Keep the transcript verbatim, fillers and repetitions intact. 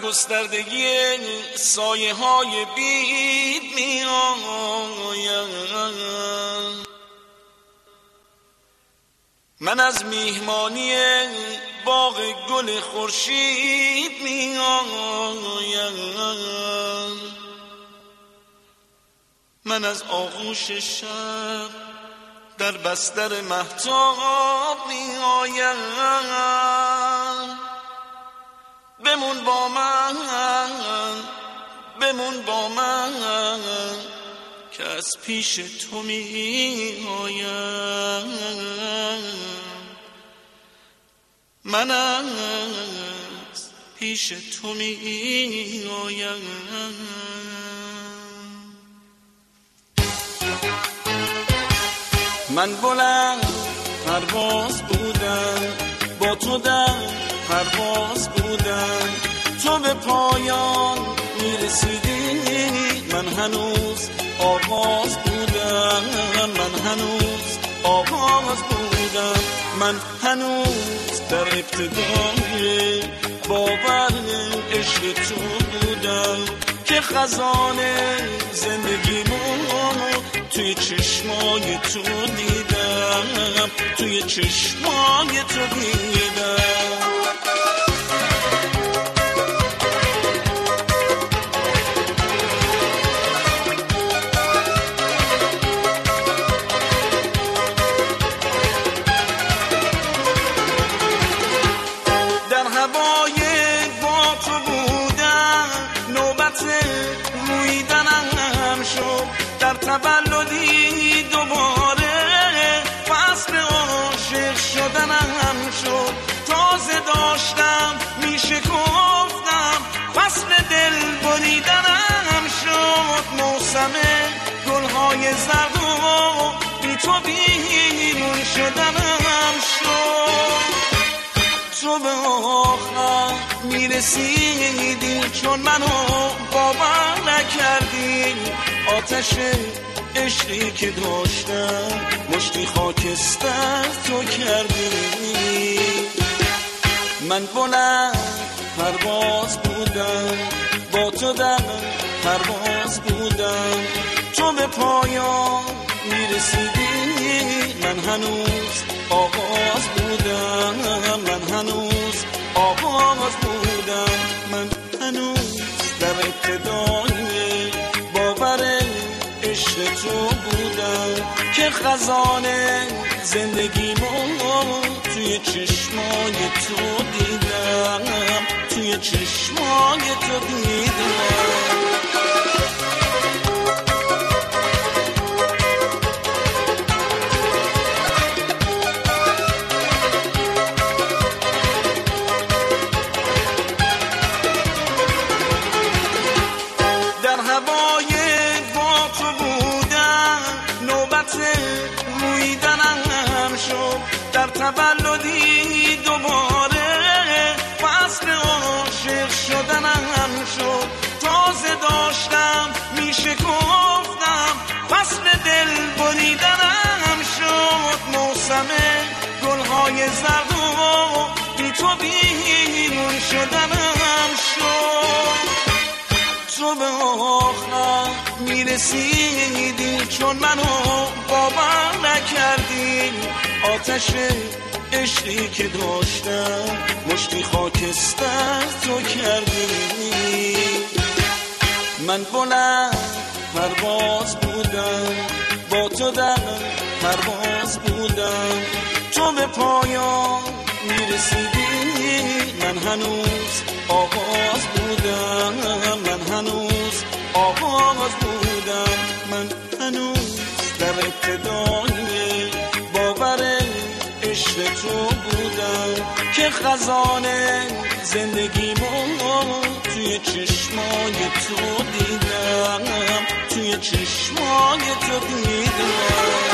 گستردگی سایه های بید می آیم. من از میهمانی باغ گل خورشید می آیم. من از آغوش شب در بستر مهتاب می آیم. بمون با من، بمون با من که از پیش تو می آیم. من از پیش تو می آیم. من بلند پرواز بودم، با تو در پرواز بودم، تو به پایان میرسیدی، من هنوز آغاز بودم، من هنوز آغاز بودم، من هنوز در ابتدای باور عشق تو بودم که خزان زندگیمو توی چشمای تو دیدم، توی چشمای تو دیدم. در هوای با تو بودم، نوبت رویدنم شد، در تولدی دوباره فصل عاشق شدنم شد. تازه داشتم میشه گفتم فصل دل بریدنم شد. موسم گلهای زرد و بی تو بیرون شدنم شد. تو به آخر میرسیدی چون منو باور نکردی، آتش عشقی که داشتم مشتی خاکستر تو کردی. من بلند پرواز بودم، با تو در پرواز بودم، تو به پایان میرسیدی، من هنوز آغاز بودم، من هنوز آغاز بودم، من هنوز در ابتدای باور عشق تو بودم که خزان زندگیمو توی چشمای تو دیدم، توی چشمای تو دیدم. در تولدی دوباره فصل عاشق شدنم شد. تازه داشتم میشه گفتم فصل دل بریدنم شد. موسم گلهای زرد و بی تو بیرون شدنم شد. تو به آخر میرسیدی چون منو باور نکردی، آتش عشقی که داشتم مشتی خاکستر تو کردی. من بلند پرواز بودم، با تو در پرواز بودم، تو به پایان میرسیدی، من هنوز آغاز بودم، من هنوز آغاز بودم، من هنوز در ابتدای باور عشق تو بودم که خزان زندگیمو توی چشمای تو دیدم، توی چشمای تو دیدم.